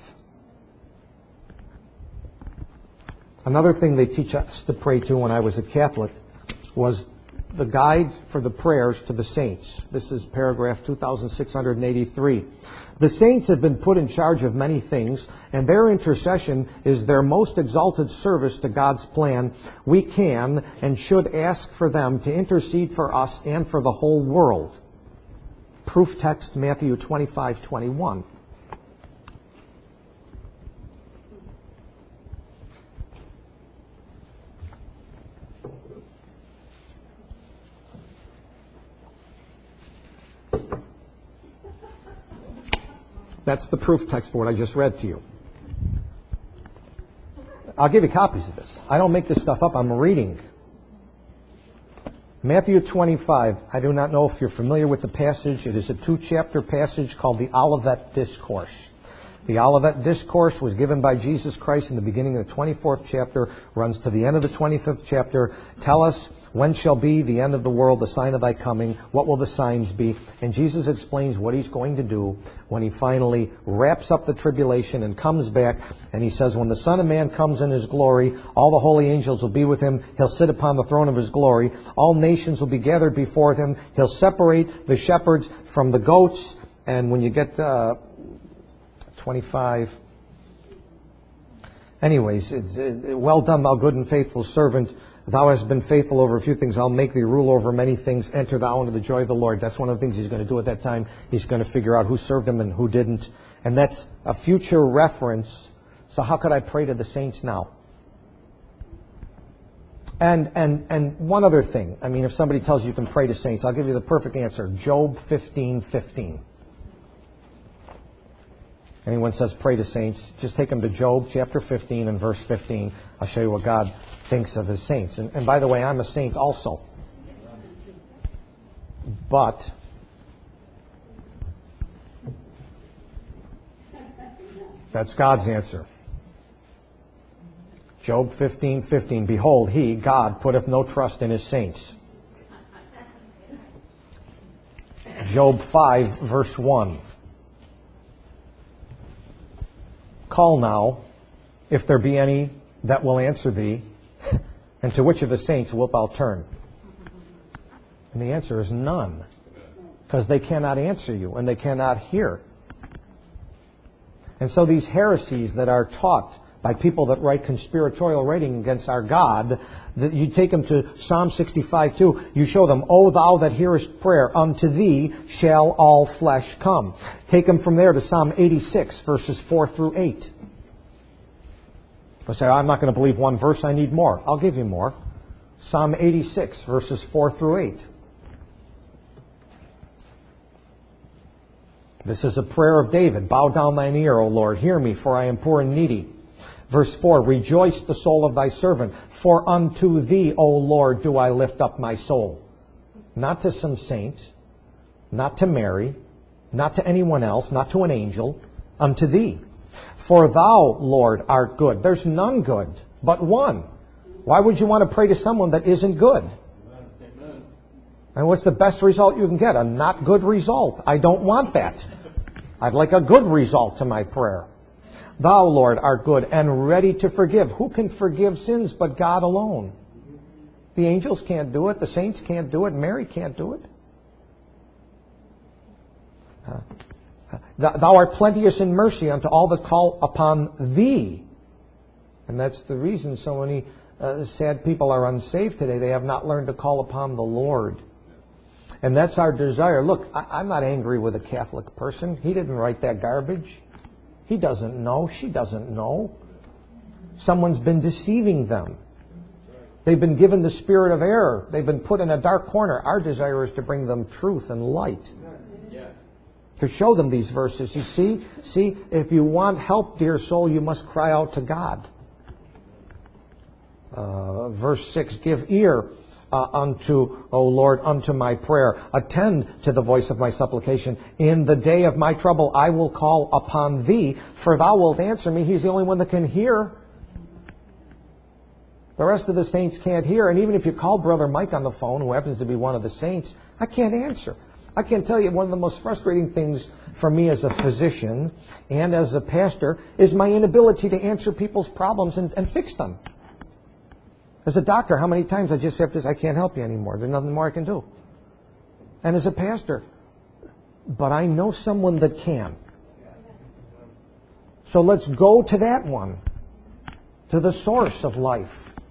Another thing they teach us to pray to when I was a Catholic was the guide for the prayers to the saints. This is paragraph 2683. The saints have been put in charge of many things, and their intercession is their most exalted service to God's plan. We can and should ask for them to intercede for us and for the whole world. Proof text, Matthew 25:21. That's the proof text for what I just read to you. I'll give you copies of this. I don't make this stuff up. I'm reading. Matthew 25. I do not know if you're familiar with the passage. It is a 2-chapter passage called the Olivet Discourse. The Olivet Discourse was given by Jesus Christ in the beginning of the 24th chapter, runs to the end of the 25th chapter. Tell us, when shall be the end of the world, the sign of thy coming? What will the signs be? And Jesus explains what He's going to do when He finally wraps up the tribulation and comes back. And He says, when the Son of Man comes in His glory, all the holy angels will be with Him. He'll sit upon the throne of His glory. All nations will be gathered before Him. He'll separate the shepherds from the goats. And when you get 25. Anyways, it's well done, thou good and faithful servant. Thou hast been faithful over a few things. I'll make thee rule over many things. Enter thou into the joy of the Lord. That's one of the things He's going to do at that time. He's going to figure out who served Him and who didn't. And that's a future reference. So how could I pray to the saints now? And one other thing. I mean, if somebody tells you can pray to saints, I'll give you the perfect answer. Job 15:15. Anyone says pray to saints, just take them to Job chapter 15 and verse 15. I'll show you what God thinks of His saints. And by the way, I'm a saint also. But that's God's answer. Job 15:15. Behold, He, God, putteth no trust in His saints. Job 5 verse 1. Call now, if there be any that will answer thee, and to which of the saints wilt thou turn? And the answer is none, because they cannot answer you, and they cannot hear. And so these heresies that are taught by people that write conspiratorial writing against our God, that you take them to Psalm 65:2, you show them, O thou that hearest prayer, unto thee shall all flesh come. Take them from there to Psalm 86, verses 4 through 8. I say, I'm not going to believe one verse, I need more. I'll give you more. Psalm 86, verses 4 through 8. This is a prayer of David. Bow down thine ear, O Lord, hear me, for I am poor and needy. Verse 4, rejoice the soul of thy servant, for unto thee, O Lord, do I lift up my soul. Not to some saint, not to Mary, not to anyone else, not to an angel, unto thee. For thou, Lord, art good. There's none good, but one. Why would you want to pray to someone that isn't good? Amen. And what's the best result you can get? A not good result. I don't want that. I'd like a good result to my prayer. Thou, Lord, art good and ready to forgive. Who can forgive sins but God alone? The angels can't do it. The saints can't do it. Mary can't do it. Thou art plenteous in mercy unto all that call upon Thee. And that's the reason so many sad people are unsaved today. They have not learned to call upon the Lord. And that's our desire. Look, I'm not angry with a Catholic person. He didn't write that garbage. He doesn't know. She doesn't know. Someone's been deceiving them. They've been given the spirit of error. They've been put in a dark corner. Our desire is to bring them truth and light. To show them these verses. You see, if you want help, dear soul, you must cry out to God. Verse 6, give ear unto, O Lord, unto my prayer. Attend to the voice of my supplication. In the day of my trouble I will call upon Thee, for Thou wilt answer me. He's the only one that can hear. The rest of the saints can't hear. And even if you call Brother Mike on the phone, who happens to be one of the saints, I can't answer. I can tell you one of the most frustrating things for me as a physician and as a pastor is my inability to answer people's problems and fix them. As a doctor, how many times I just have to say, I can't help you anymore. There's nothing more I can do. And as a pastor, but I know someone that can. So let's go to that one, to the source of life.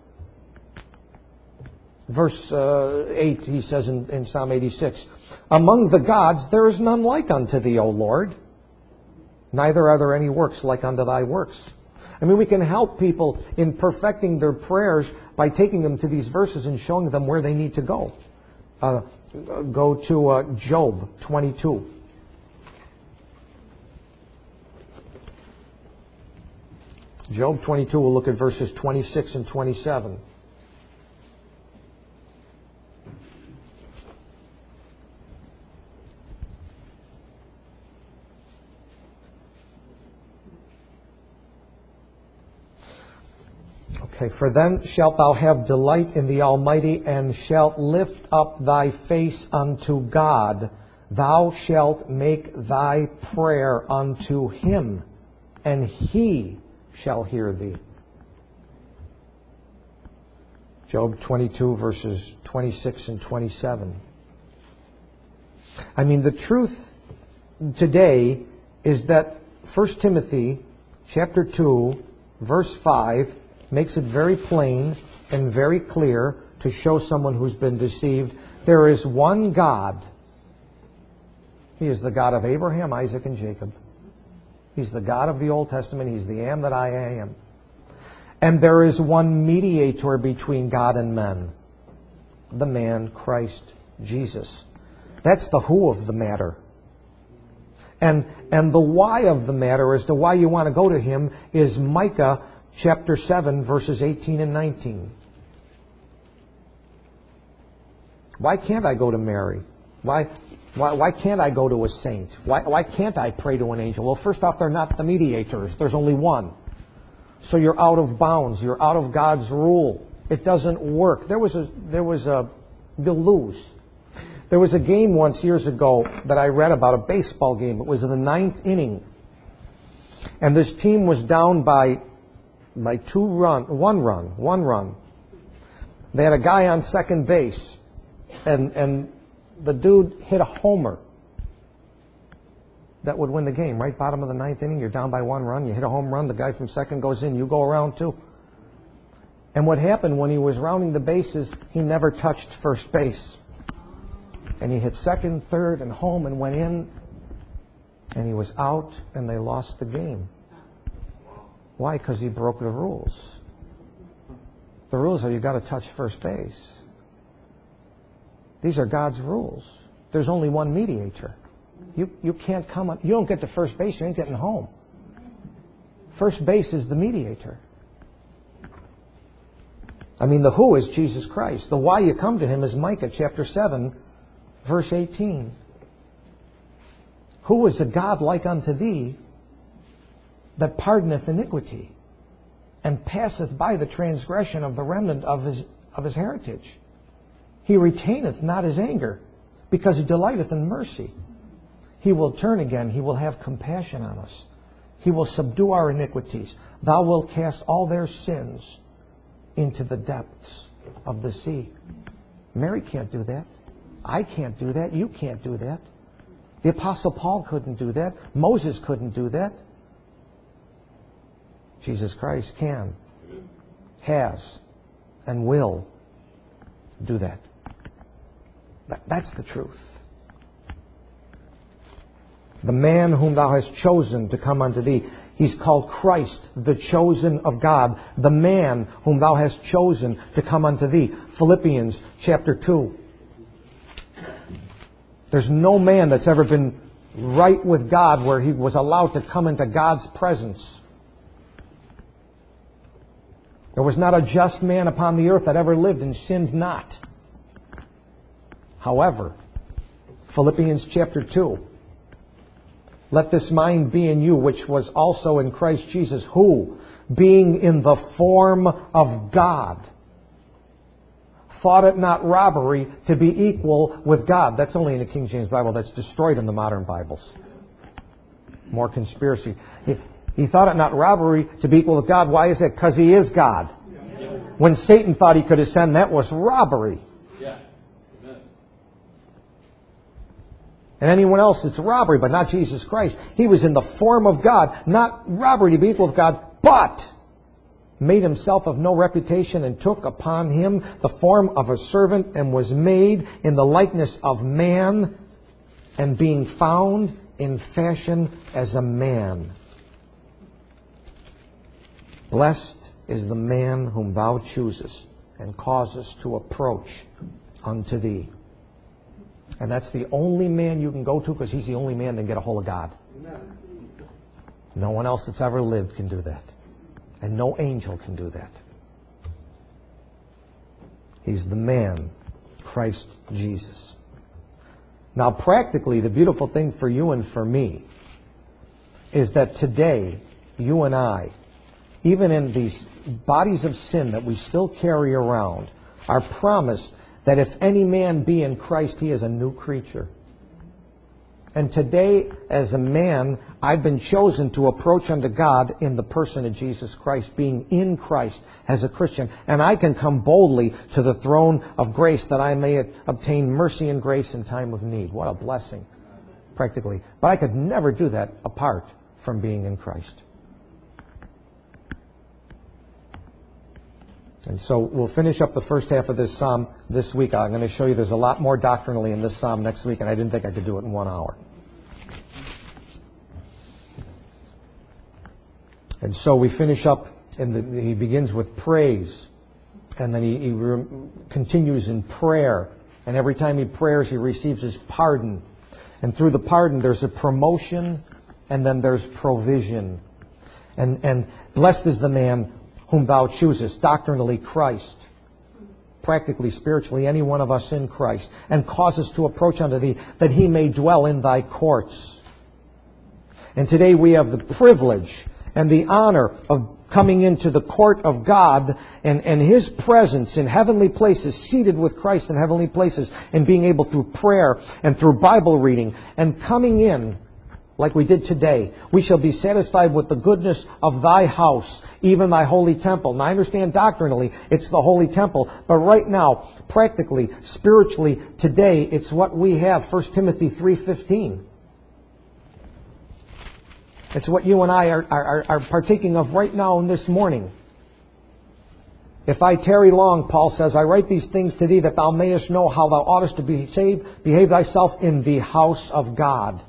Verse 8, he says in Psalm 86, among the gods there is none like unto Thee, O Lord. Neither are there any works like unto Thy works. I mean, we can help people in perfecting their prayers by taking them to these verses and showing them where they need to go. Go to Job 22. Job 22, we'll look at verses 26 and 27. Okay, for then shalt thou have delight in the Almighty, and shalt lift up thy face unto God. Thou shalt make thy prayer unto Him, and He shall hear thee. Job 22, verses 26 and 27. I mean, the truth today is that 1 Timothy chapter 2, verse 5, makes it very plain and very clear to show someone who's been deceived. There is one God. He is the God of Abraham, Isaac, and Jacob. He's the God of the Old Testament. He's the Am that I am. And there is one mediator between God and men. The man, Christ Jesus. That's the who of the matter. And the why of the matter as to why you want to go to Him is Micah chapter 7, verses 18 and 19. Why can't I go to Mary? Why can't I go to a saint? Why can't I pray to an angel? Well, first off, they're not the mediators. There's only one. So you're out of bounds. You're out of God's rule. It doesn't work. You'll lose. There was a game once years ago that I read about, a baseball game. It was in the 9th inning. And this team was down by one run. They had a guy on second base, and the dude hit a homer that would win the game. Right bottom of the 9th inning, you're down by 1 run, you hit a home run, the guy from second goes in, you go around too. And what happened when he was rounding the bases, he never touched first base. And he hit second, third, and home and went in, and he was out, and they lost the game. Why? Because he broke the rules. The rules are you've got to touch first base. These are God's rules. There's only one mediator. You can't come up. You don't get to first base, you ain't getting home. First base is the mediator. I mean, the who is Jesus Christ. The why you come to Him is Micah chapter 7, verse 18. Who is a God like unto Thee, that pardoneth iniquity, and passeth by the transgression of the remnant of his heritage? He retaineth not His anger, because He delighteth in mercy. He will turn again. He will have compassion on us. He will subdue our iniquities. Thou wilt cast all their sins into the depths of the sea. Mary can't do that. I can't do that. You can't do that. The Apostle Paul couldn't do that. Moses couldn't do that. Jesus Christ can, has, and will do that. That's the truth. The man whom thou hast chosen to come unto thee. He's called Christ, the chosen of God. The man whom thou hast chosen to come unto thee. Philippians chapter 2. There's no man that's ever been right with God where he was allowed to come into God's presence. There was not a just man upon the earth that ever lived and sinned not. However, Philippians chapter 2. Let this mind be in you, which was also in Christ Jesus, who, being in the form of God, thought it not robbery to be equal with God. That's only in the King James Bible. That's destroyed in the modern Bibles. More conspiracy. He thought it not robbery to be equal with God. Why is that? Because He is God. When Satan thought he could ascend, that was robbery. And anyone else, it's robbery, but not Jesus Christ. He was in the form of God, not robbery to be equal with God, but made Himself of no reputation and took upon Him the form of a servant and was made in the likeness of man, and being found in fashion as a man. Blessed is the man whom thou choosest and causest to approach unto thee. And that's the only man you can go to, because he's the only man that can get a hold of God. No one else that's ever lived can do that. And no angel can do that. He's the man, Christ Jesus. Now, practically, the beautiful thing for you and for me is that today, you and I, even in these bodies of sin that we still carry around, are promised that if any man be in Christ, he is a new creature. And today, as a man, I've been chosen to approach unto God in the person of Jesus Christ, being in Christ as a Christian. And I can come boldly to the throne of grace that I may obtain mercy and grace in time of need. What a blessing, practically. But I could never do that apart from being in Christ. And so we'll finish up the first half of this psalm this week. I'm going to show you there's a lot more doctrinally in this psalm next week, and I didn't think I could do it in 1 hour. And so we finish up, he begins with praise, and then he continues in prayer. And every time he prays, he receives his pardon. And through the pardon, there's a promotion, and then there's provision. And blessed is the man whom thou choosest, doctrinally Christ, practically, spiritually, any one of us in Christ, and cause us to approach unto thee, that he may dwell in thy courts. And today we have the privilege and the honor of coming into the court of God and His presence in heavenly places, seated with Christ in heavenly places, and being able through prayer and through Bible reading and coming in like we did today. We shall be satisfied with the goodness of thy house, even thy holy temple. Now I understand doctrinally it's the holy temple, but right now, practically, spiritually, today, it's what we have. 1 Timothy 3:15. It's what you and I are partaking of right now and this morning. If I tarry long, Paul says, I write these things to thee that thou mayest know how thou oughtest to behave thyself in the house of God,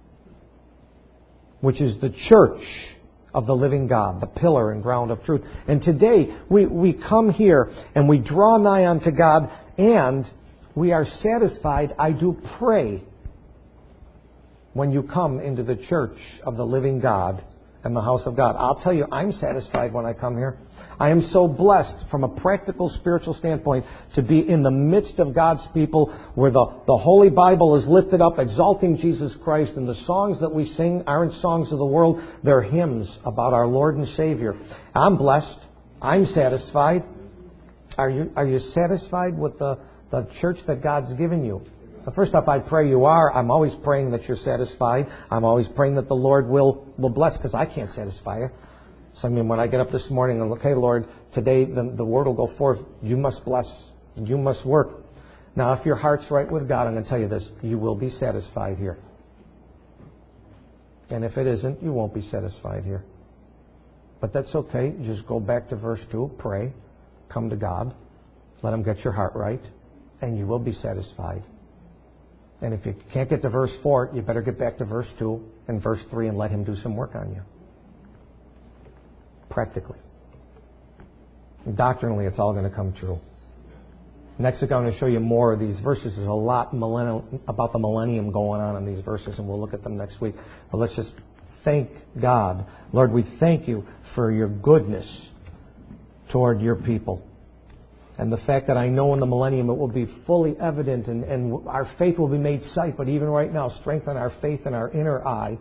which is the church of the living God, the pillar and ground of truth. And today, we come here and we draw nigh unto God, and we are satisfied, I do pray, when you come into the church of the living God and the house of God. I'll tell you, I'm satisfied when I come here. I am so blessed from a practical spiritual standpoint to be in the midst of God's people, where the Holy Bible is lifted up, exalting Jesus Christ, and the songs that we sing aren't songs of the world, they're hymns about our Lord and Savior. I'm blessed. I'm satisfied. Are you satisfied with the church that God's given you? So first off, I pray you are. I'm always praying that you're satisfied. I'm always praying that the Lord will bless, because I can't satisfy you. So I mean, when I get up this morning and look, hey, Lord, today the word will go forth. You must bless. You must work. Now, if your heart's right with God, I'm going to tell you this, you will be satisfied here. And if it isn't, you won't be satisfied here. But that's okay. Just go back to verse 2, pray, come to God, let Him get your heart right, and you will be satisfied. And if you can't get to verse 4, you better get back to verse 2 and verse 3 and let Him do some work on you. Practically. And doctrinally, it's all going to come true. Next week, I'm going to show you more of these verses. There's a lot about the millennium going on in these verses, and we'll look at them next week. But let's just thank God. Lord, we thank you for your goodness toward your people. And the fact that I know in the millennium it will be fully evident and our faith will be made sight. But even right now, strengthen our faith in our inner eye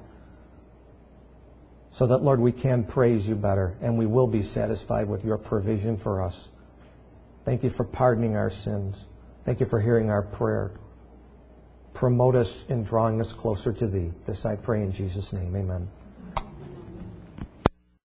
so that, Lord, we can praise you better and we will be satisfied with your provision for us. Thank you for pardoning our sins. Thank you for hearing our prayer. Promote us in drawing us closer to thee. This I pray in Jesus' name. Amen.